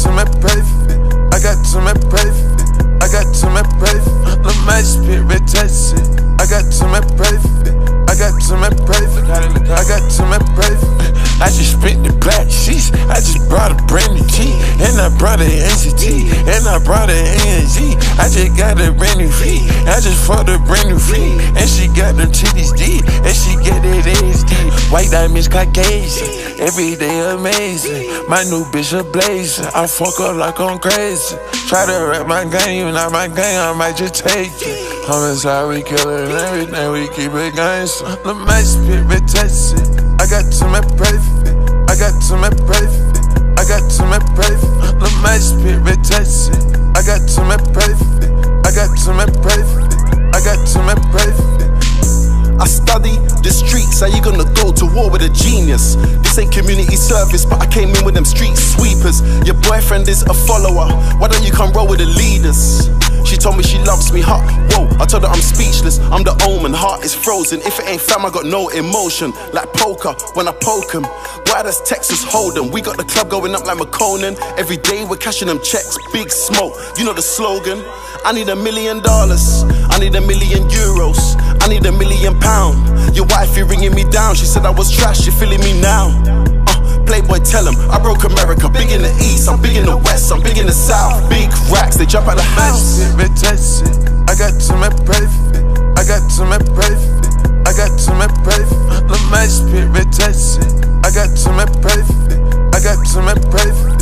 to me perfect. I got to me perfect. I got to me perfect. The my spirit touch it. I got to me perfect. I got to me perfect. I got to me perfect. I just spent the black sheets. I just brought a brand new G. And I brought an NCT. And I brought an ANG. I just got a brand new feet. I just fought a brand new feet. And she got them titties deep. And she get that ass deep. White diamonds Caucasian. Every day amazing. My new bitch a blazing. I fuck up like I'm crazy. Try to rap my gang, you not my gang, I might just take it. Homicide, we kill it and everything, we keep it gangsta. The my spirit touch it. I got to me perfect. I got to me perfect. I got to me perfect. The my spirit touch it. I got to me perfect. I got to me perfect. I got to me perfect. I study the streets, how you gonna go to war with a genius? This ain't community service, but I came in with them street sweepers. Your boyfriend is a follower, why don't you come roll with the leaders? She told me she loves me, huh? Whoa, I told her I'm speechless, I'm the omen, heart is frozen. If it ain't fam, I got no emotion. Like poker, when I poke him. Why does Texas hold them? We got the club going up like McConan. Every day we're cashing them checks, big smoke, you know the slogan. I need $1 million, I need €1 million, I need £1 million. Your wife, you ringing me down, she said I was trash, you feeling me now? Playboy, tell him, I broke America, big in the east, I'm big in the west, I'm big in the south. Big racks, they jump out the house. I got to me perfect. I got to me perfect. I got to me perfect. The my spirit touch it. I got to me perfect. I got to me perfect.